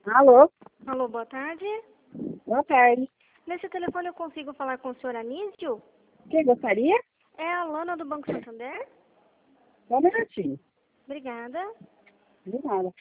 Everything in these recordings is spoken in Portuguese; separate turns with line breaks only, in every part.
Alô?
Alô, boa tarde.
Boa tarde.
Nesse telefone eu consigo falar com o senhor Anísio?
Quem gostaria?
É a Lana do Banco Santander?
Só um minutinho.
Obrigada.
De nada.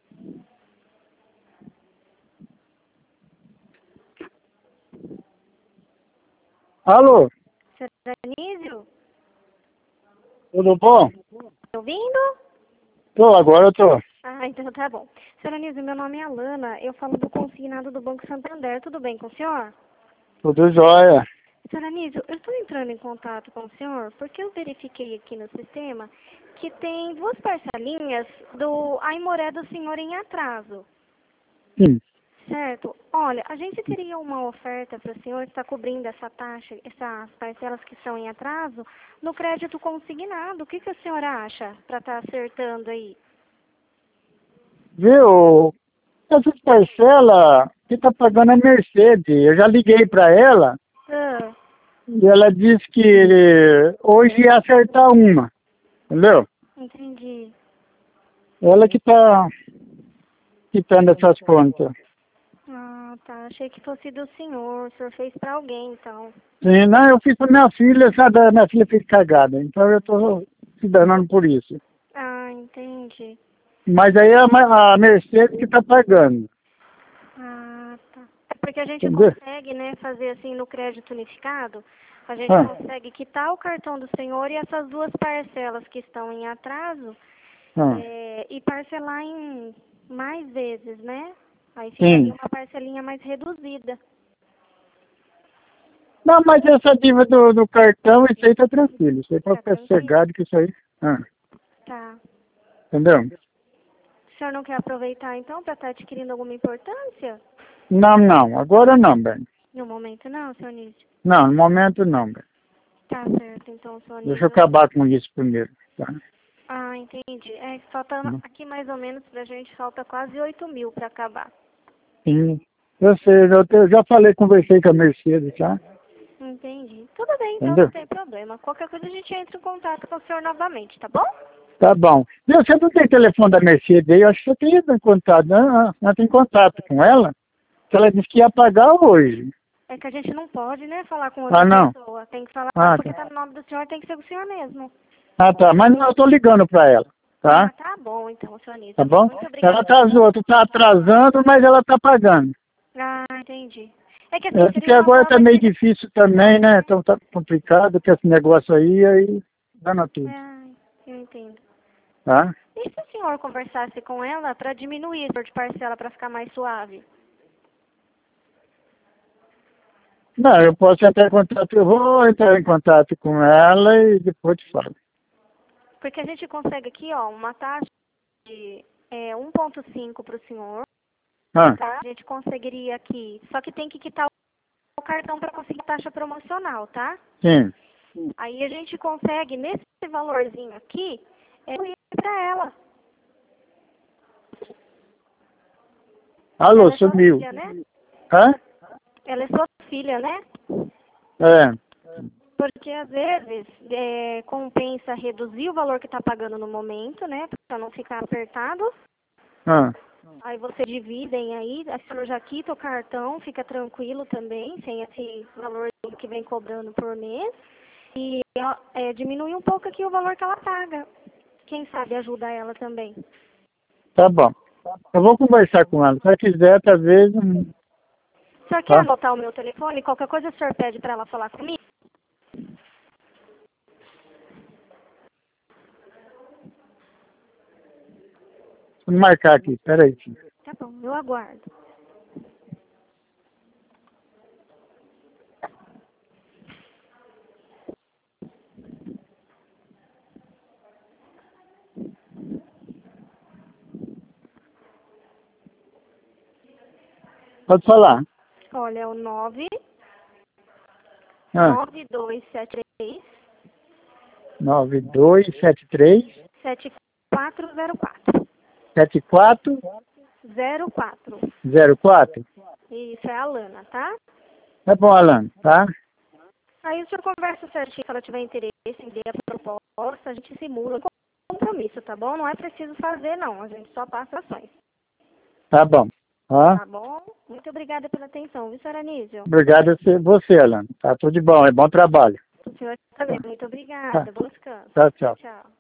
Alô?
Senhor Anísio?
Tudo bom?
Tá ouvindo?
Agora eu tô.
Ah, então tá bom. Senhor Anísio, meu nome é Alana. Eu falo do consignado do Banco Santander. Tudo bem com o senhor?
Tudo jóia.
Senhor Anísio, eu estou entrando em contato com o senhor porque eu verifiquei aqui no sistema que tem duas parcelinhas do Aimoré do senhor em atraso.
Sim.
Certo. Olha, a gente teria uma oferta para o senhor que está cobrindo essa taxa, essas parcelas que estão em atraso, no crédito consignado. O que o senhor acha para estar acertando aí?
Viu? Essas parcelas que tá pagando é Mercedes. Eu já liguei pra ela
Ah,
e ela disse que hoje ia acertar uma. Entendeu?
entendi.
Ela que tá quitando essas contas.
Ah, tá. Achei que fosse do senhor. O senhor fez para alguém, então.
Sim, não, eu fiz pra minha filha, sabe? A minha filha fez cagada. Então eu tô se danando por isso.
Ah, entendi.
Mas aí é a Mercedes que tá pagando.
Ah, tá. É porque a gente
Entendeu?
consegue, né, fazer assim no crédito unificado, a gente
Ah,
consegue quitar o cartão do senhor e essas duas parcelas que estão em atraso
ah,
e parcelar em mais vezes, né? Aí ficaria
sim.
uma parcelinha mais reduzida.
Não, mas essa dívida do cartão, isso aí tá tranquilo. Isso aí tá
Tá tranquilo?
sossegado que isso aí. Ah,
Tá.
entendeu?
O senhor não quer aproveitar então para estar adquirindo alguma importância?
Não, não. Agora não, bem.
No momento não, senhor Nísio.
Não, no momento não, bem.
Tá certo, então, senhor
Deixa eu
Nísio.
acabar com isso primeiro, tá?
Ah, entendi. É, falta aqui mais ou menos pra gente, falta quase 8.000 para acabar.
Sim. Eu sei, eu já falei, conversei com a Mercedes, tá?
Entendi. Tudo bem, então não
Entendeu?
tem problema. Qualquer coisa a gente entra em contato com o senhor novamente, tá bom?
Tá bom. Viu, você não tem telefone da Mercedes aí? Eu acho que você tem contato, né? Não tem contato com ela? Que ela disse que ia pagar hoje.
É que a gente não pode, né, falar com outra
Ah, não.
pessoa. Tem que falar,
Ah,
porque
tá.
tá no nome do senhor, tem que ser o senhor mesmo.
Ah, tá. Mas não, eu tô ligando pra ela,
Ah,
tá?
tá bom, então, senhor
Tá
Anísio.
bom?
Muito
Ela
obrigada.
tá atrasando, mas ela tá pagando.
Ah, entendi. É que assim,
É, porque
seria uma
agora tá
forma
meio
de...
difícil também, né? Então tá complicado com esse negócio aí dá tudo,
Ah, eu entendo.
tá?
E se o senhor conversasse com ela para diminuir o valor de parcela para ficar mais suave?
Não, eu posso entrar em contato, eu vou entrar em contato com ela e depois te falo.
Porque a gente consegue aqui, ó, uma taxa de 1,5 para o senhor,
Ah,
tá? A gente conseguiria aqui, só que tem que quitar o cartão para conseguir a taxa promocional, tá?
sim.
Aí a gente consegue, nesse valorzinho aqui, ir para ela.
Alô,
Ela é sua
sumiu.
filha, né?
Hã?
Ela é sua filha, né?
É.
Porque às vezes compensa reduzir o valor que está pagando no momento, né? Para não ficar apertado.
Ah,
Aí você dividem aí, a senhora já quita o cartão, fica tranquilo também, sem esse valor que vem cobrando por mês. E diminui um pouco aqui o valor que ela paga. Quem sabe ajuda ela também.
tá bom. Eu vou conversar com ela. Se ela quiser, talvez.
O senhor quer
Tá?
anotar o meu telefone? Qualquer coisa o senhor pede para ela falar comigo?
Vou marcar aqui, peraí.
Tá bom, eu aguardo.
Pode falar.
Olha, é o 9
Ah,
9273
9273
7404. 04.
7404.
Isso, é a Lana, tá?
Tá bom, Alan, tá?
Aí o senhor conversa certinho, se ela tiver interesse em ver a proposta, a gente simula um compromisso, tá bom? Não é preciso fazer, não. A gente só passa ações.
Tá bom. Tá?
Tá bom? Muito obrigada pela atenção, viu, senhora Anísio?
Obrigado a você, Alana. Tá tudo de bom, é bom trabalho.
O senhor também. Muito obrigada. Bom descanso.
Tchau, tchau.
Tchau.